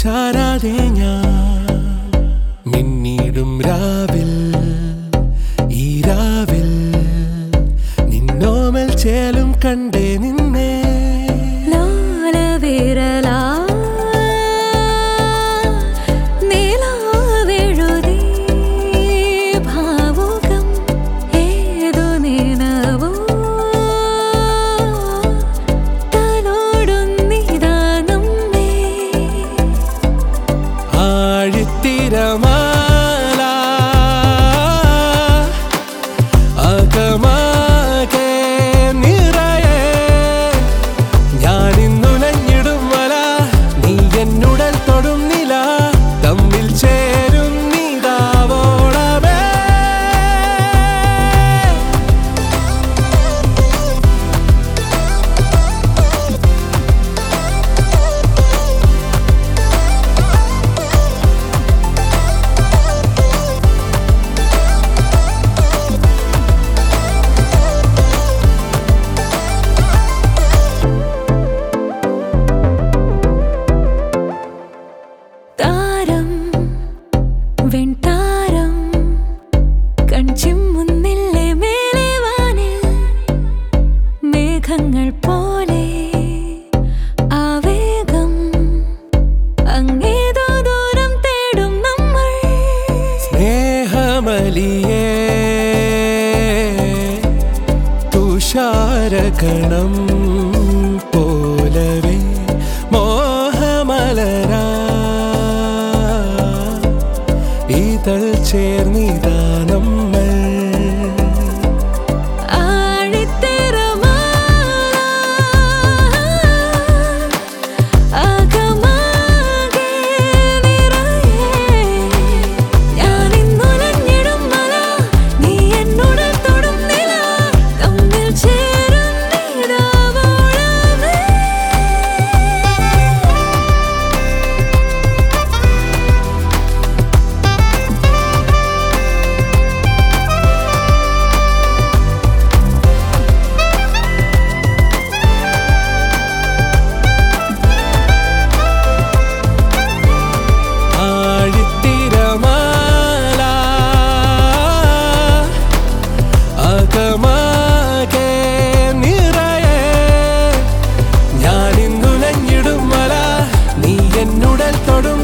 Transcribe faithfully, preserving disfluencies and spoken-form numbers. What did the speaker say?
ചാരാതെ ഞാൻ മിന്നിടും രാവിൽ ഈ രാവിൽ നിന്നോമൽ ചേലും കണ്ടേ നിന്നെ തിരമാല അകമാകെ നിറയെ ഞാനിന്നുലഞ്ഞിടും വല നീ എന്നുടൽ തൊടും നില തമ്മിൽ ചേരും നീതാവോളമേ മേഘങ്ങൾ പോലെ ആവേഗം അങ്ങേതോ ദൂരം തേടും നമ്മൾ സ്നേഹമലിയേ തുഷാരകണം പോലവേ മോഹമലരാ ഇതൾ ചേർന്നിതാ നമ്മൾ അകമാകെ നിറയെ ഞാനിന്നുലഞ്ഞിടും വല നീ എന്നുടൽ തൊടും